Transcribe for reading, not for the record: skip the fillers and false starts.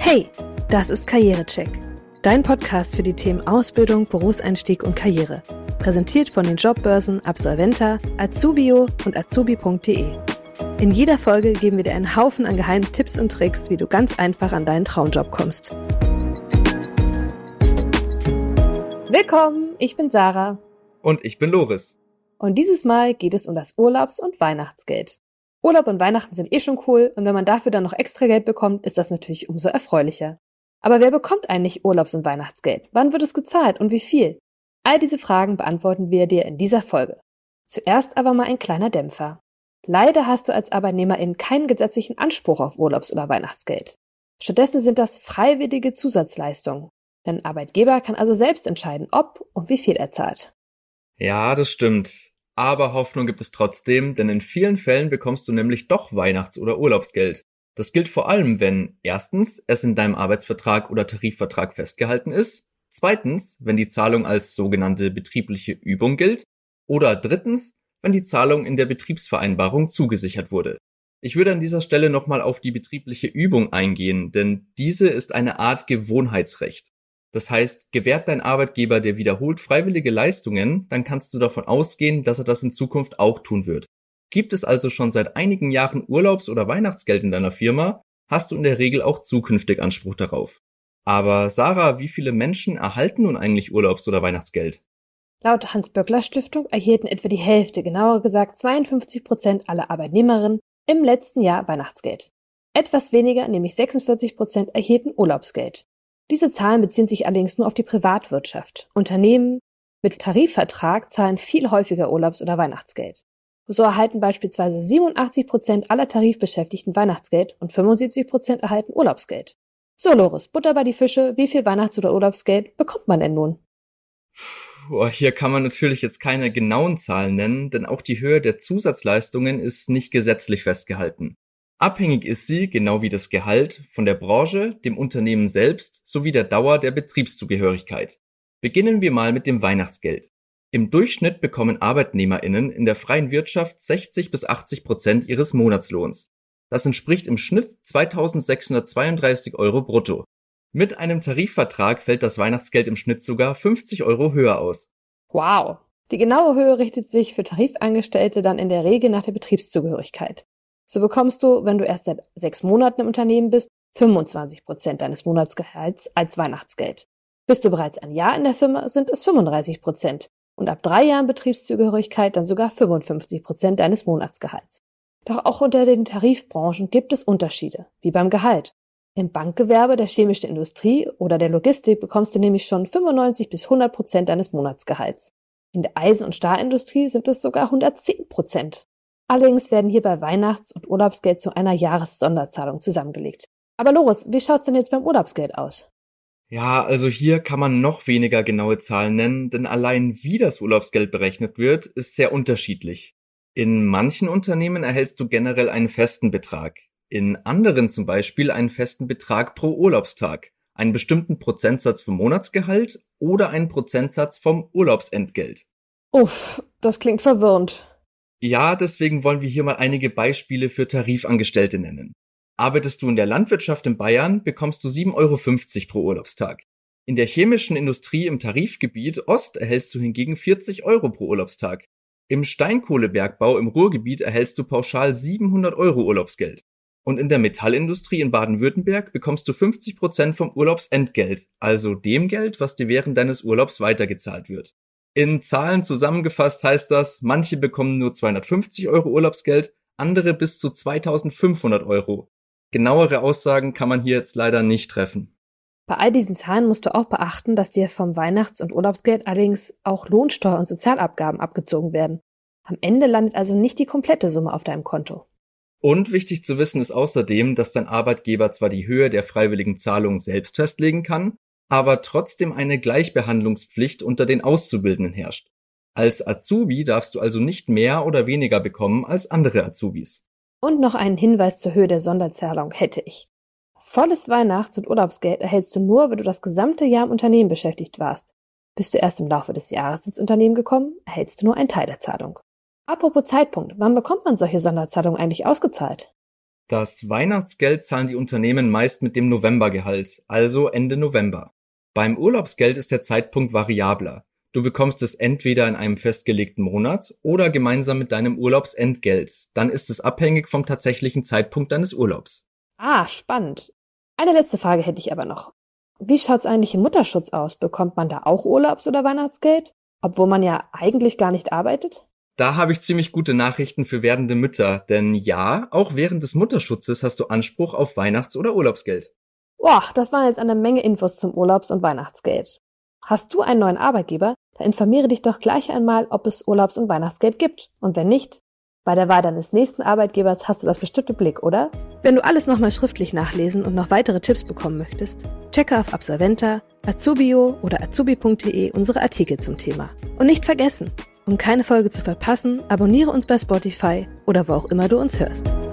Hey, das ist Karrierecheck, dein Podcast für die Themen Ausbildung, Berufseinstieg und Karriere. Präsentiert von den Jobbörsen Absolventa, Azubio und azubi.de. In jeder Folge geben wir dir einen Haufen an geheimen Tipps und Tricks, wie du ganz einfach an deinen Traumjob kommst. Willkommen, ich bin Sarah. Und ich bin Loris. Und dieses Mal geht es um das Urlaubs- und Weihnachtsgeld. Urlaub und Weihnachten sind eh schon cool und wenn man dafür dann noch extra Geld bekommt, ist das natürlich umso erfreulicher. Aber wer bekommt eigentlich Urlaubs- und Weihnachtsgeld? Wann wird es gezahlt und wie viel? All diese Fragen beantworten wir dir in dieser Folge. Zuerst aber mal ein kleiner Dämpfer. Leider hast du als Arbeitnehmerin keinen gesetzlichen Anspruch auf Urlaubs- oder Weihnachtsgeld. Stattdessen sind das freiwillige Zusatzleistungen. Dein Arbeitgeber kann also selbst entscheiden, ob und wie viel er zahlt. Ja, das stimmt. Aber Hoffnung gibt es trotzdem, denn in vielen Fällen bekommst du nämlich doch Weihnachts- oder Urlaubsgeld. Das gilt vor allem, wenn erstens es in deinem Arbeitsvertrag oder Tarifvertrag festgehalten ist, zweitens, wenn die Zahlung als sogenannte betriebliche Übung gilt oder drittens, wenn die Zahlung in der Betriebsvereinbarung zugesichert wurde. Ich würde an dieser Stelle nochmal auf die betriebliche Übung eingehen, denn diese ist eine Art Gewohnheitsrecht. Das heißt, gewährt dein Arbeitgeber dir wiederholt freiwillige Leistungen, dann kannst du davon ausgehen, dass er das in Zukunft auch tun wird. Gibt es also schon seit einigen Jahren Urlaubs- oder Weihnachtsgeld in deiner Firma, hast du in der Regel auch zukünftig Anspruch darauf. Aber Sarah, wie viele Menschen erhalten nun eigentlich Urlaubs- oder Weihnachtsgeld? Laut Hans-Böckler-Stiftung erhielten etwa die Hälfte, genauer gesagt 52% aller Arbeitnehmerinnen im letzten Jahr Weihnachtsgeld. Etwas weniger, nämlich 46%, erhielten Urlaubsgeld. Diese Zahlen beziehen sich allerdings nur auf die Privatwirtschaft. Unternehmen mit Tarifvertrag zahlen viel häufiger Urlaubs- oder Weihnachtsgeld. So erhalten beispielsweise 87% aller Tarifbeschäftigten Weihnachtsgeld und 75% erhalten Urlaubsgeld. So, Loris, Butter bei die Fische, wie viel Weihnachts- oder Urlaubsgeld bekommt man denn nun? Hier kann man natürlich jetzt keine genauen Zahlen nennen, denn auch die Höhe der Zusatzleistungen ist nicht gesetzlich festgehalten. Abhängig ist sie, genau wie das Gehalt, von der Branche, dem Unternehmen selbst sowie der Dauer der Betriebszugehörigkeit. Beginnen wir mal mit dem Weihnachtsgeld. Im Durchschnitt bekommen ArbeitnehmerInnen in der freien Wirtschaft 60-80% ihres Monatslohns. Das entspricht im Schnitt 2.632 € brutto. Mit einem Tarifvertrag fällt das Weihnachtsgeld im Schnitt sogar 50 € höher aus. Wow! Die genaue Höhe richtet sich für Tarifangestellte dann in der Regel nach der Betriebszugehörigkeit. So bekommst du, wenn du erst seit 6 Monaten im Unternehmen bist, 25% deines Monatsgehalts als Weihnachtsgeld. Bist du bereits ein Jahr in der Firma, sind es 35% und ab 3 Jahren Betriebszugehörigkeit dann sogar 55% deines Monatsgehalts. Doch auch unter den Tarifbranchen gibt es Unterschiede, wie beim Gehalt. Im Bankgewerbe, der chemischen Industrie oder der Logistik bekommst du nämlich schon 95-100% deines Monatsgehalts. In der Eisen- und Stahlindustrie sind es sogar 110%. Allerdings werden hierbei Weihnachts- und Urlaubsgeld zu einer Jahressonderzahlung zusammengelegt. Aber Loris, wie schaut's denn jetzt beim Urlaubsgeld aus? Ja, also hier kann man noch weniger genaue Zahlen nennen, denn allein wie das Urlaubsgeld berechnet wird, ist sehr unterschiedlich. In manchen Unternehmen erhältst du generell einen festen Betrag, in anderen zum Beispiel einen festen Betrag pro Urlaubstag, einen bestimmten Prozentsatz vom Monatsgehalt oder einen Prozentsatz vom Urlaubsentgelt. Uff, das klingt verwirrend. Ja, deswegen wollen wir hier mal einige Beispiele für Tarifangestellte nennen. Arbeitest du in der Landwirtschaft in Bayern, bekommst du 7,50 € pro Urlaubstag. In der chemischen Industrie im Tarifgebiet Ost erhältst du hingegen 40 € pro Urlaubstag. Im Steinkohlebergbau im Ruhrgebiet erhältst du pauschal 700 € Urlaubsgeld. Und in der Metallindustrie in Baden-Württemberg bekommst du 50% vom Urlaubsentgelt, also dem Geld, was dir während deines Urlaubs weitergezahlt wird. In Zahlen zusammengefasst heißt das, manche bekommen nur 250 € Urlaubsgeld, andere bis zu 2.500 €. Genauere Aussagen kann man hier jetzt leider nicht treffen. Bei all diesen Zahlen musst du auch beachten, dass dir vom Weihnachts- und Urlaubsgeld allerdings auch Lohnsteuer und Sozialabgaben abgezogen werden. Am Ende landet also nicht die komplette Summe auf deinem Konto. Und wichtig zu wissen ist außerdem, dass dein Arbeitgeber zwar die Höhe der freiwilligen Zahlung selbst festlegen kann, aber trotzdem eine Gleichbehandlungspflicht unter den Auszubildenden herrscht. Als Azubi darfst du also nicht mehr oder weniger bekommen als andere Azubis. Und noch einen Hinweis zur Höhe der Sonderzahlung hätte ich. Volles Weihnachts- und Urlaubsgeld erhältst du nur, wenn du das gesamte Jahr im Unternehmen beschäftigt warst. Bist du erst im Laufe des Jahres ins Unternehmen gekommen, erhältst du nur einen Teil der Zahlung. Apropos Zeitpunkt, wann bekommt man solche Sonderzahlungen eigentlich ausgezahlt? Das Weihnachtsgeld zahlen die Unternehmen meist mit dem Novembergehalt, also Ende November. Beim Urlaubsgeld ist der Zeitpunkt variabler. Du bekommst es entweder in einem festgelegten Monat oder gemeinsam mit deinem Urlaubsentgelt. Dann ist es abhängig vom tatsächlichen Zeitpunkt deines Urlaubs. Ah, spannend. Eine letzte Frage hätte ich aber noch. Wie schaut's eigentlich im Mutterschutz aus? Bekommt man da auch Urlaubs- oder Weihnachtsgeld? Obwohl man ja eigentlich gar nicht arbeitet? Da habe ich ziemlich gute Nachrichten für werdende Mütter, denn ja, auch während des Mutterschutzes hast du Anspruch auf Weihnachts- oder Urlaubsgeld. Boah, das waren jetzt eine Menge Infos zum Urlaubs- und Weihnachtsgeld. Hast du einen neuen Arbeitgeber? Dann informiere dich doch gleich einmal, ob es Urlaubs- und Weihnachtsgeld gibt. Und wenn nicht, bei der Wahl deines nächsten Arbeitgebers hast du das bestimmt im Blick, oder? Wenn du alles nochmal schriftlich nachlesen und noch weitere Tipps bekommen möchtest, checke auf Absolventa, Azubio oder azubi.de unsere Artikel zum Thema. Und nicht vergessen, um keine Folge zu verpassen, abonniere uns bei Spotify oder wo auch immer du uns hörst.